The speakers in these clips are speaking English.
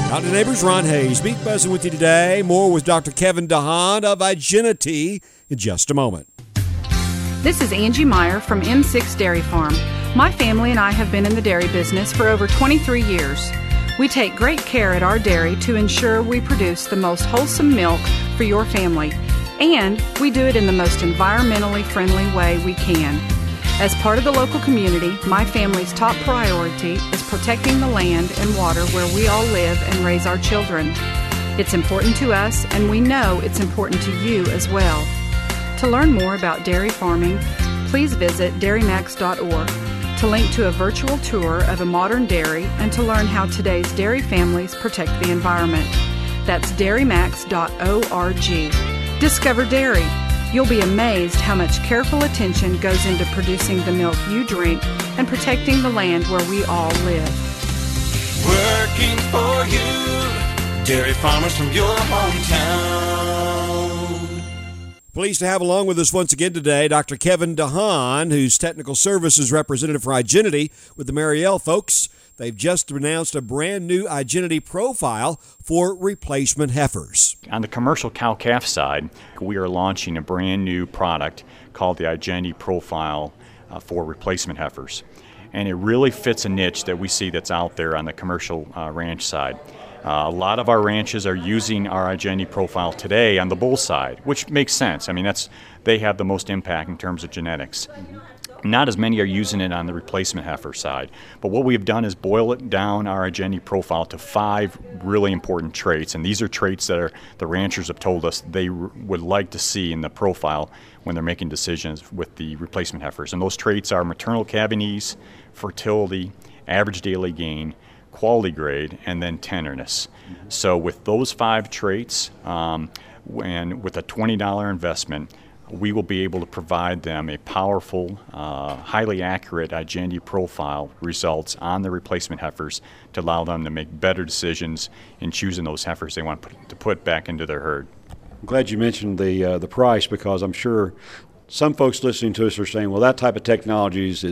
Howdy neighbors, Ron Hayes, Beef Buzzing with you today. More with Dr. Kevin DeHaan of Igenity in just a moment. This is Angie Meyer from M6 Dairy Farm. My family and I have been in the dairy business for over 23 years. We take great care at our dairy to ensure we produce the most wholesome milk for your family, and we do it in the most environmentally friendly way we can. As part of the local community, my family's top priority is protecting the land and water where we all live and raise our children. It's important to us, and we know it's important to you as well. To learn more about dairy farming, please visit dairymax.org to link to a virtual tour of a modern dairy and to learn how today's dairy families protect the environment. That's dairymax.org. Discover dairy. You'll be amazed how much careful attention goes into producing the milk you drink and protecting the land where we all live. Working for you, dairy farmers from your hometown. Pleased to have along with us once again today Dr. Kevin DeHaan, who's Technical Services Representative for Igenity with the Mariel folks. They've just announced a brand new Igenity profile for replacement heifers. On the commercial cow-calf side, we are launching a brand new product called the Igenity Profile for replacement heifers. And it really fits a niche that we see that's out there on the commercial ranch side. A lot of our ranches are using our Igenity Profile today on the bull side, which makes sense. I mean, they have the most impact in terms of genetics. Not as many are using it on the replacement heifer side. But what we have done is boil it down, our Igenity Profile, to 5 really important traits. And these are traits that the ranchers have told us they would like to see in the profile when they're making decisions with the replacement heifers. And those traits are maternal calving ease, fertility, average daily gain, quality grade, and then tenderness. So with those 5 traits, and with a $20 investment, we will be able to provide them a powerful, highly accurate Igenity Profile results on the replacement heifers to allow them to make better decisions in choosing those heifers they want to put back into their herd. I'm glad you mentioned the price, because I'm sure some folks listening to us are saying, well, that type of technology is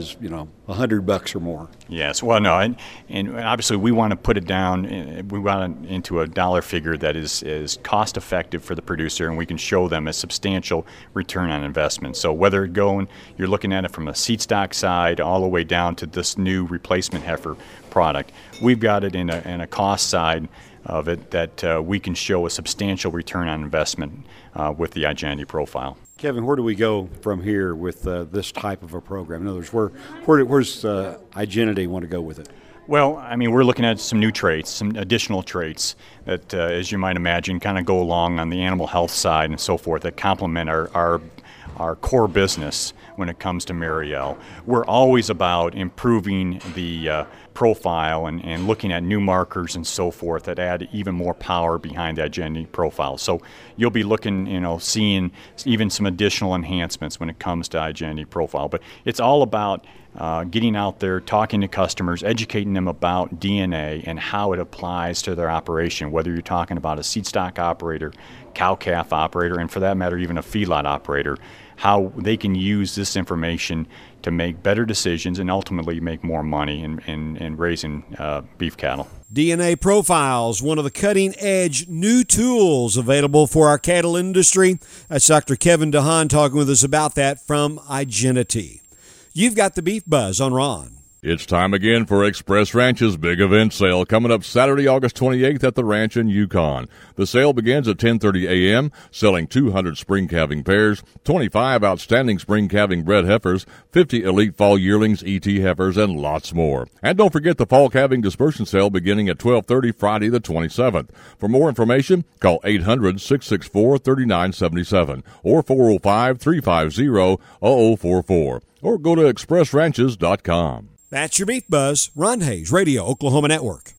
$100 or more. Yes, well, no, and obviously we want to put it down. We want it into a dollar figure that is cost effective for the producer, and we can show them a substantial return on investment. So whether you're looking at it from a seed stock side all the way down to this new replacement heifer product, we've got it in a cost side of it that we can show a substantial return on investment with the Igenity Profile. Kevin, where do we go from here with this type of a program? In other words, where's Igenity want to go with it? Well, I mean, we're looking at some new traits, some additional traits that, as you might imagine, kind of go along on the animal health side and so forth that complement our core business when it comes to Mariel. We're always about improving the profile and looking at new markers and so forth that add even more power behind the Igenity Profile. So you'll be looking, seeing even some additional enhancements when it comes to Igenity Profile. But it's all about getting out there, talking to customers, educating them about DNA and how it applies to their operation, whether you're talking about a seed stock operator, cow-calf operator, and for that matter, even a feedlot operator, how they can use this information to make better decisions and ultimately make more money in raising beef cattle. DNA Profiles, one of the cutting-edge new tools available for our cattle industry. That's Dr. Kevin DeHaan talking with us about that from Igenity. You've got the Beef Buzz on Ron. It's time again for Express Ranch's big event sale coming up Saturday, August 28th at the ranch in Yukon. The sale begins at 10:30 a.m., selling 200 spring calving pairs, 25 outstanding spring calving bred heifers, 50 elite fall yearlings, ET heifers, and lots more. And don't forget the fall calving dispersion sale beginning at 12:30 Friday the 27th. For more information, call 800-664-3977 or 405-350-0044 or go to expressranches.com. That's your Beef Buzz, Ron Hayes, Radio Oklahoma Network.